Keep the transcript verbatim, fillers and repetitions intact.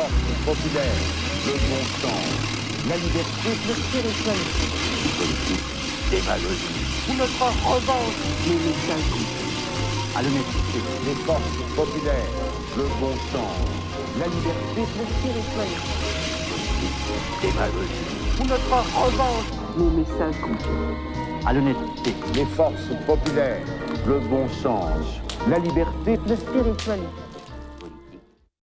forces populaires, le bon sens, la liberté, le spiritualisme, les politiques, démagogie, ou notre revanche, les messages à l'honnêteté, les forces populaires, le bon sens, la liberté, le spiritualisme, démagogie, ou notre revanche, les messages à l'honnêteté, les forces populaires, le bon sens, la liberté, le spiritualisme.